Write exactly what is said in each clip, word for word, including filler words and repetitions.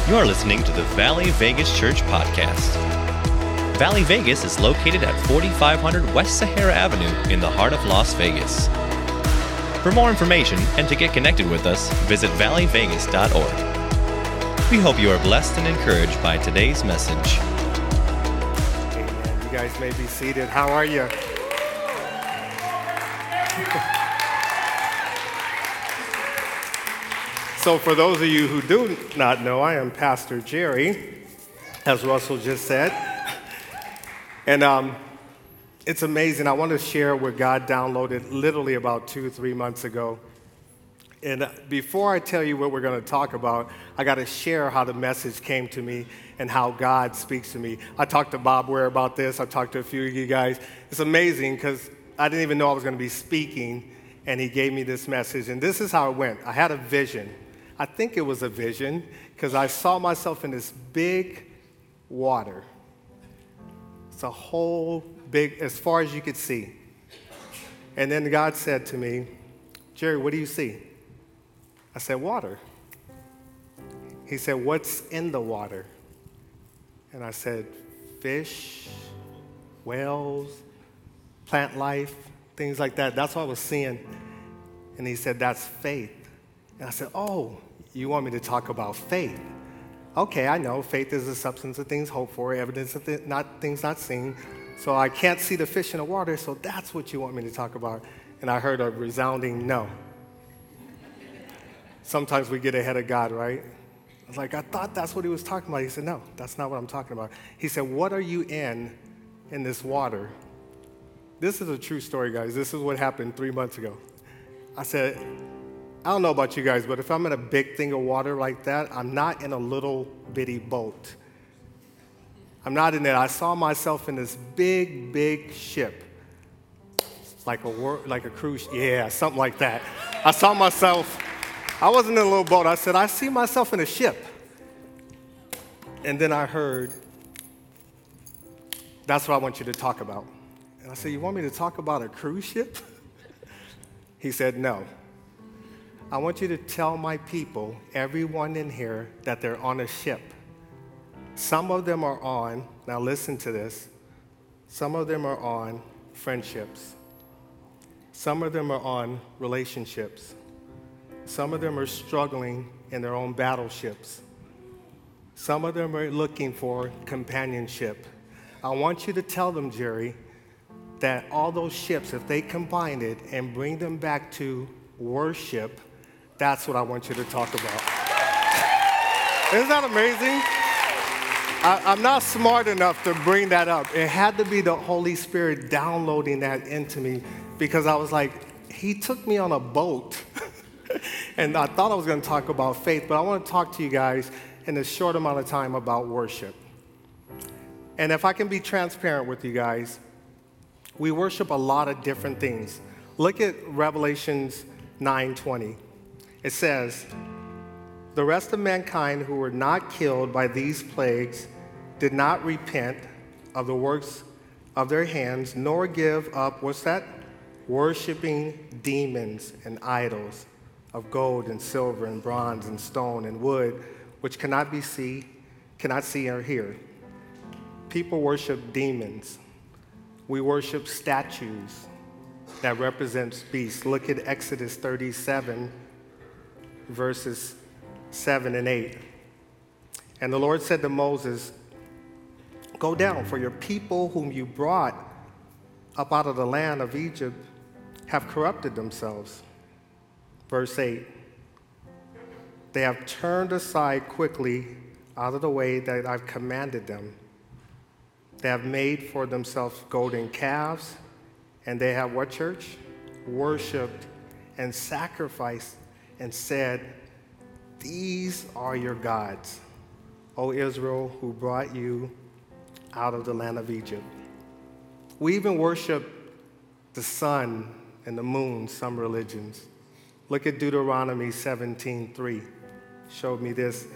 You're listening to the Valley Vegas Church Podcast. Valley Vegas is located at forty-five hundred West Sahara Avenue in the heart of Las Vegas. For more information and to get connected with us, visit valley vegas dot org. We hope you are blessed and encouraged by today's message. Amen. You guys may be seated. How are you? So for those of you who do not know, I am Pastor Jerry, as Russell just said. And um, it's amazing. I want to share what God downloaded literally about two, three months ago. And before I tell you what we're going to talk about, I got to share how the message came to me and how God speaks to me. I talked to Bob Ware about this. I talked to a few of you guys. It's amazing because I didn't even know I was going to be speaking, and he gave me this message. And this is how it went. I had a vision. I think it was a vision because I saw myself in this big water. It's a whole big, as far as you could see. And then God said to me, Jerry, what do you see? I said, water. He said, what's in the water? And I said, fish, whales, plant life, things like that. That's what I was seeing. And he said, that's faith. And I said, oh, you want me to talk about faith? Okay, I know. Faith is the substance of things hoped for, evidence of th- not, things not seen. So I can't see the fish in the water, so that's what you want me to talk about. And I heard a resounding no. Sometimes we get ahead of God, right? I was like, I thought that's what he was talking about. He said, no, that's not what I'm talking about. He said, what are you in in this water? This is a true story, guys. This is what happened three months ago. I said, I don't know about you guys, but if I'm in a big thing of water like that, I'm not in a little bitty boat. I'm not in it. I saw myself in this big, big ship, like a wor- like a cruise, yeah, something like that. I saw myself, I wasn't in a little boat. I said, I see myself in a ship. And then I heard, that's what I want you to talk about. And I said, you want me to talk about a cruise ship? He said, no. I want you to tell my people, everyone in here, that they're on a ship. Some of them are on, now listen to this, some of them are on friendships. Some of them are on relationships. Some of them are struggling in their own battleships. Some of them are looking for companionship. I want you to tell them, Jerry, that all those ships, if they combine it and bring them back to worship, that's what I want you to talk about. Isn't that amazing? I, I'm not smart enough to bring that up. It had to be the Holy Spirit downloading that into me because I was like, he took me on a boat. And I thought I was going to talk about faith, but I want to talk to you guys in a short amount of time about worship. And if I can be transparent with you guys, we worship a lot of different things. Look at Revelations nine twenty. It says, the rest of mankind who were not killed by these plagues did not repent of the works of their hands, nor give up, what's that? Worshiping demons and idols of gold and silver and bronze and stone and wood, which cannot be see, cannot see or hear. People worship demons. We worship statues that represents beasts. Look at Exodus thirty-seven, verses seven and eight. And the Lord said to Moses, go down, for your people whom you brought up out of the land of Egypt have corrupted themselves. Verse eight, they have turned aside quickly out of the way that I've commanded them. They have made for themselves golden calves, and they have what, church? Worshipped and sacrificed and said, these are your gods, O Israel, who brought you out of the land of Egypt. We even worship the sun and the moon, some religions. Look at Deuteronomy seventeen three. Showed me this.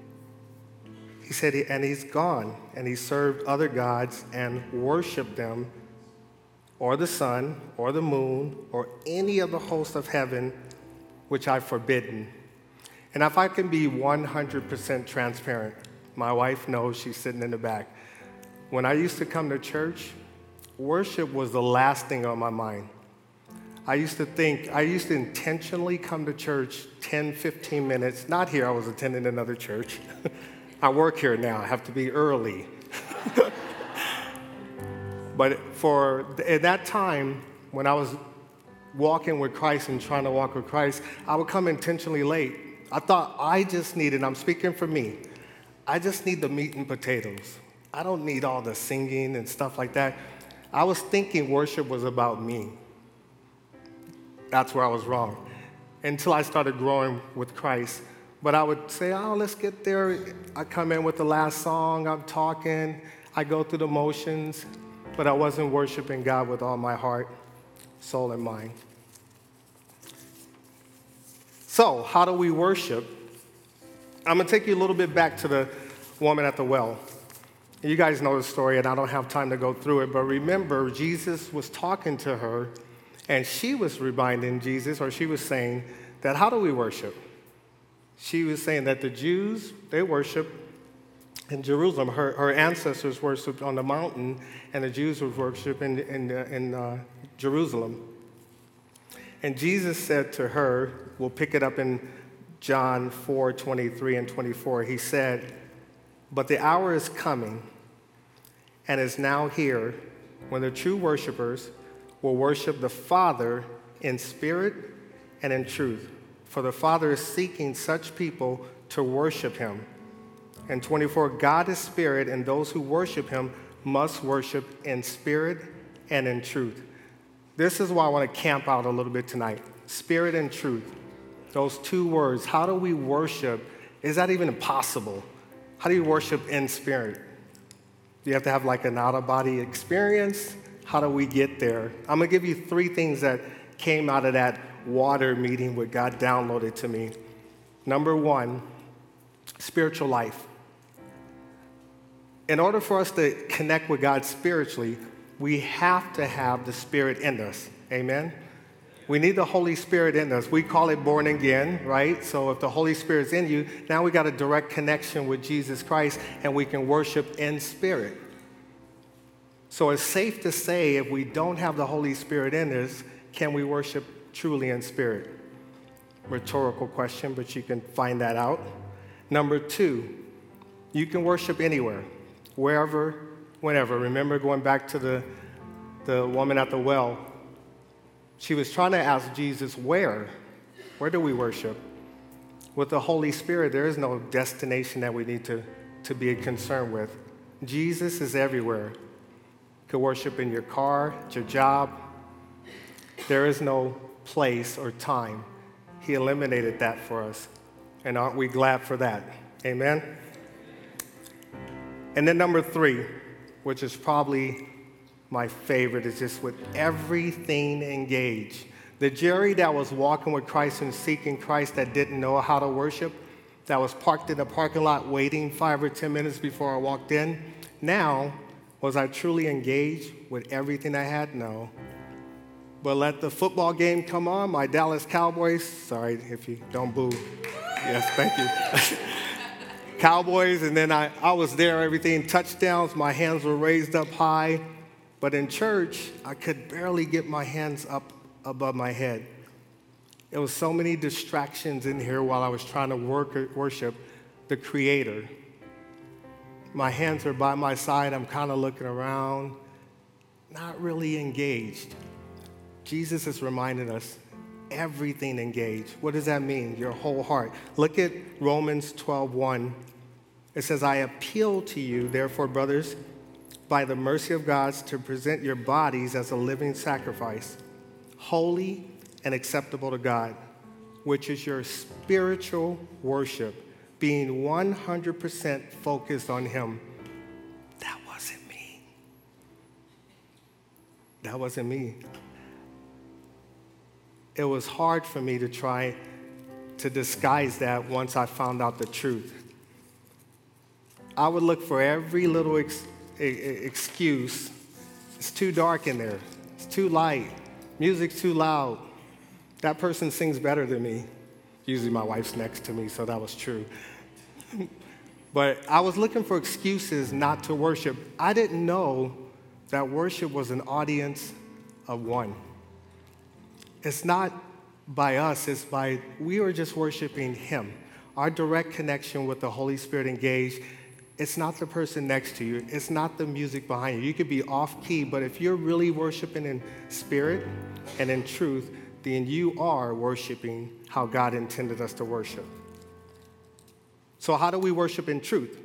He said, and he's gone, and he served other gods and worshiped them, or the sun, or the moon, or any of the hosts of heaven, which I've forbidden. And if I can be one hundred percent transparent, my wife knows, she's sitting in the back. When I used to come to church, worship was the last thing on my mind. I used to think, I used to intentionally come to church ten, fifteen minutes. Not here, I was attending another church. I work here now, I have to be early. But for at that time, when I was walking with Christ and trying to walk with Christ, I would come intentionally late. I thought I just needed, I'm speaking for me, I just need the meat and potatoes. I don't need all the singing and stuff like that. I was thinking worship was about me. That's where I was wrong, until I started growing with Christ. But I would say, oh, let's get there. I come in with the last song, I'm talking, I go through the motions, but I wasn't worshiping God with all my heart, soul, and mind. So, how do we worship? I'm going to take you a little bit back to the woman at the well. You guys know the story, and I don't have time to go through it, but remember, Jesus was talking to her, and she was reminding Jesus, or she was saying, that how do we worship? She was saying that the Jews, they worship in Jerusalem. Her, her ancestors worshiped on the mountain, and the Jews would worship in, in, in uh, Jerusalem. And Jesus said to her, we'll pick it up in John four, twenty-three and twenty-four. He said, but the hour is coming and is now here when the true worshipers will worship the Father in spirit and in truth. For the Father is seeking such people to worship him. And twenty-four, God is spirit, and those who worship him must worship in spirit and in truth. This is why I want to camp out a little bit tonight. Spirit and truth. Those two words. How do we worship? Is that even possible? How do you worship in spirit? Do you have to have like an out-of-body experience? How do we get there? I'm going to give you three things that came out of that water meeting what God downloaded to me. Number one, spiritual life. In order for us to connect with God spiritually, we have to have the Spirit in us. Amen? We need the Holy Spirit in us. We call it born again, right? So if the Holy Spirit's in you, now we got a direct connection with Jesus Christ, and we can worship in spirit. So it's safe to say if we don't have the Holy Spirit in us, can we worship truly in spirit? Rhetorical question, but you can find that out. Number two, you can worship anywhere, wherever, whenever. Remember going back to the, the woman at the well. She was trying to ask Jesus, where? Where do we worship? With the Holy Spirit, there is no destination that we need to, to be concerned with. Jesus is everywhere. You can worship in your car, at your job. There is no place or time. He eliminated that for us. And aren't we glad for that? Amen? And then number three, which is probably my favorite, is just with everything engaged. The Jerry that was walking with Christ and seeking Christ that didn't know how to worship, that was parked in the parking lot waiting five or ten minutes before I walked in. Now, was I truly engaged with everything I had? No. But let the football game come on, my Dallas Cowboys, sorry if you don't boo. Yes, thank you. Cowboys, and then I, I was there, everything, touchdowns, my hands were raised up high. But in church, I could barely get my hands up above my head. There was so many distractions in here while I was trying to work, worship the Creator. My hands are by my side, I'm kind of looking around, not really engaged. Jesus is reminding us, everything engaged. What does that mean? Your whole heart. Look at Romans twelve one. It says, I appeal to you, therefore, brothers, by the mercy of God, to present your bodies as a living sacrifice, holy and acceptable to God, which is your spiritual worship, being one hundred percent focused on him. That wasn't me. That wasn't me. It was hard for me to try to disguise that once I found out the truth. I would look for every little ex- excuse. It's too dark in there. It's too light. Music's too loud. That person sings better than me. Usually my wife's next to me, so that was true. But I was looking for excuses not to worship. I didn't know that worship was an audience of one. It's not by us, it's by, we are just worshiping him. Our direct connection with the Holy Spirit engaged, it's not the person next to you, it's not the music behind you. You could be off key, but if you're really worshiping in spirit and in truth, then you are worshiping how God intended us to worship. So how do we worship in truth?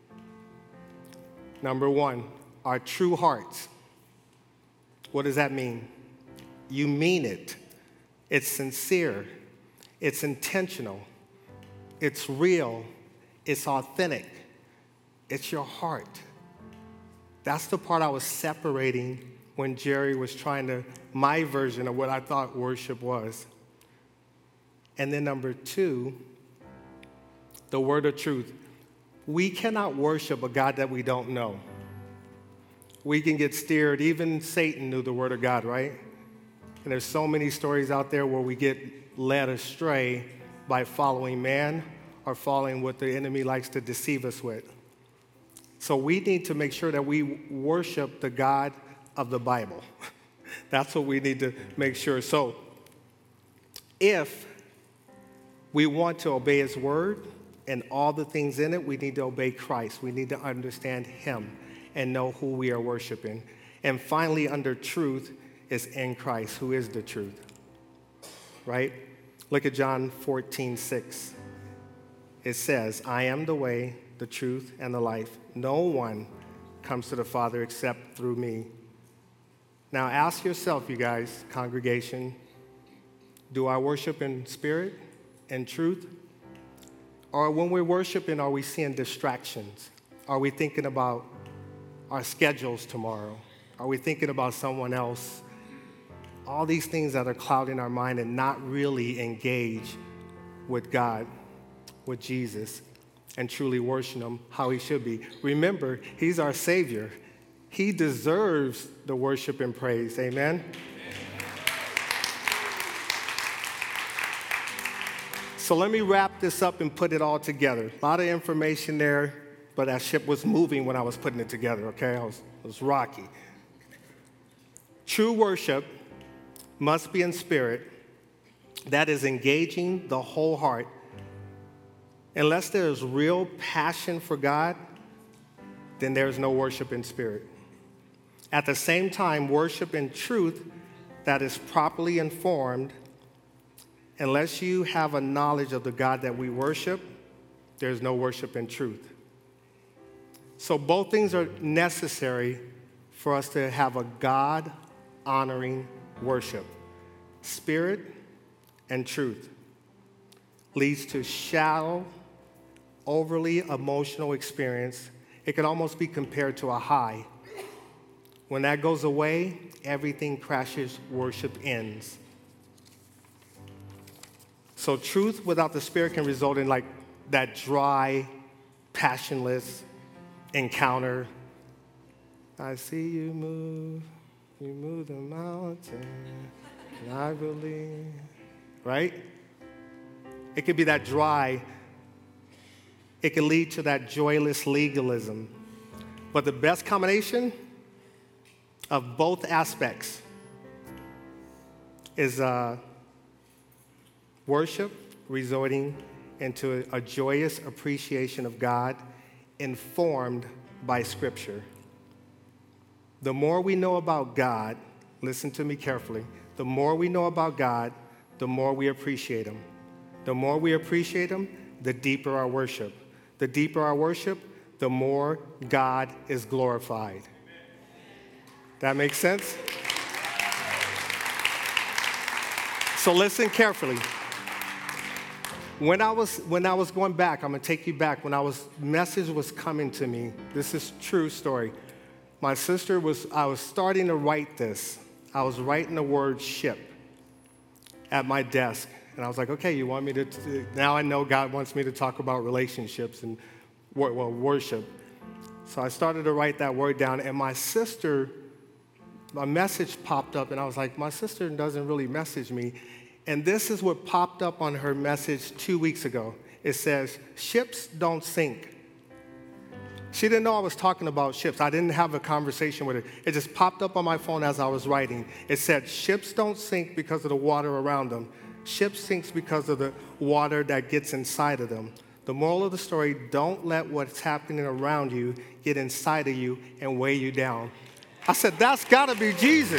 Number one, our true hearts. What does that mean? You mean it. It's sincere. It's intentional. It's real. It's authentic. It's your heart. That's the part I was separating when Jerry was trying to, my version of what I thought worship was. And then number two, the word of truth. We cannot worship a God that we don't know. We can get steered. Even Satan knew the word of God, right? And there's so many stories out there where we get led astray by following man or following what the enemy likes to deceive us with. So we need to make sure that we worship the God of the Bible. That's what we need to make sure. So if we want to obey his word and all the things in it, we need to obey Christ. We need to understand him and know who we are worshiping. And finally, under truth is in Christ, who is the truth, right? Look at John fourteen six. It says, I am the way, the truth, and the life. No one comes to the Father except through me. Now ask yourself, you guys, congregation, do I worship in spirit and truth? Or when we're worshiping, are we seeing distractions? Are we thinking about our schedules tomorrow? Are we thinking about someone else? All these things that are clouding our mind and not really engage with God, with Jesus, and truly worship him how he should be. Remember, he's our Savior. He deserves the worship and praise. Amen? So let me wrap this up and put it all together. A lot of information there, but that ship was moving when I was putting it together, okay? I was, it was rocky. True worship must be in spirit. That is engaging the whole heart. Unless there is real passion for God, then there's no worship in spirit. At the same time, worship in truth that is properly informed, unless you have a knowledge of the God that we worship, there's no worship in truth. So both things are necessary for us to have a God-honoring worship. Spirit and truth leads to shallow, overly emotional experience. It can almost be compared to a high. When that goes away, everything crashes, worship ends. So truth without the Spirit can result in like that dry, passionless encounter. I see you move, you move the mountain, and I believe, right? It could be that dry. It can lead to that joyless legalism. But the best combination of both aspects is uh, worship resorting into a joyous appreciation of God informed by Scripture. The more we know about God, listen to me carefully, the more we know about God, the more we appreciate him. The more we appreciate him, the deeper our worship. The deeper our worship, the more God is glorified. That makes sense? So listen carefully. When I was when I was going back, I'm gonna take you back. When I was message was coming to me, this is true story. My sister was I was starting to write this. I was writing the word ship at my desk. And I was like, okay, you want me to, t- now I know God wants me to talk about relationships and, well, worship. So I started to write that word down, and my sister, my message popped up, and I was like, my sister doesn't really message me. And this is what popped up on her message two weeks ago. It says, ships don't sink. She didn't know I was talking about ships. I didn't have a conversation with her. It just popped up on my phone as I was writing. It said, ships don't sink because of the water around them. Ships sink because of the water that gets inside of them. The moral of the story, don't let what's happening around you get inside of you and weigh you down. I said, that's got to be Jesus.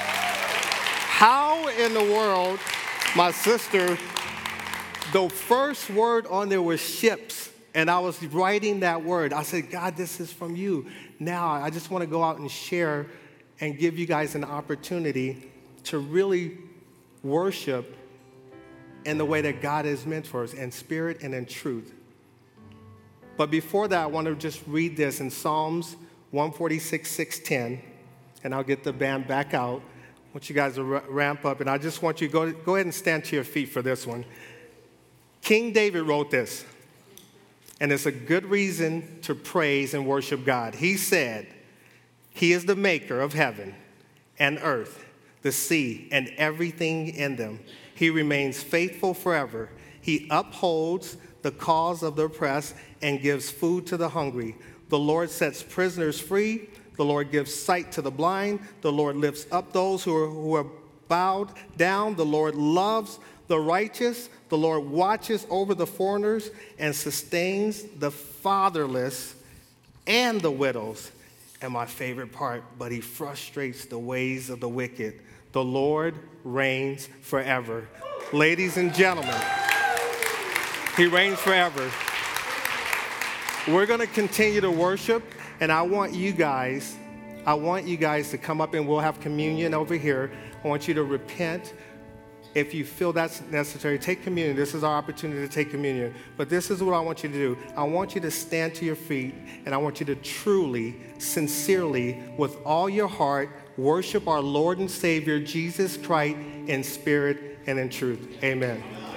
How in the world, my sister, the first word on there was ships. And I was writing that word. I said, God, this is from you. Now, I just want to go out and share and give you guys an opportunity to really worship in the way that God is meant for us, in spirit and in truth. But before that, I want to just read this in Psalms one forty-six, six ten, and I'll get the band back out. I want you guys to ramp up, and I just want you to go, go ahead and stand to your feet for this one. King David wrote this. And it's a good reason to praise and worship God. He said, He is the maker of heaven and earth, the sea, and everything in them. He remains faithful forever. He upholds the cause of the oppressed and gives food to the hungry. The Lord sets prisoners free. The Lord gives sight to the blind. The Lord lifts up those who are, who are bowed down. The Lord loves the righteous. The Lord watches over the foreigners and sustains the fatherless and the widows. And my favorite part, but he frustrates the ways of the wicked. The Lord reigns forever. Ladies and gentlemen, he reigns forever. We're going to continue to worship, and I want you guys, I want you guys to come up and we'll have communion over here. I want you to repent. If you feel that's necessary, take communion. This is our opportunity to take communion. But this is what I want you to do. I want you to stand to your feet, and I want you to truly, sincerely, with all your heart, worship our Lord and Savior, Jesus Christ, in spirit and in truth. Amen.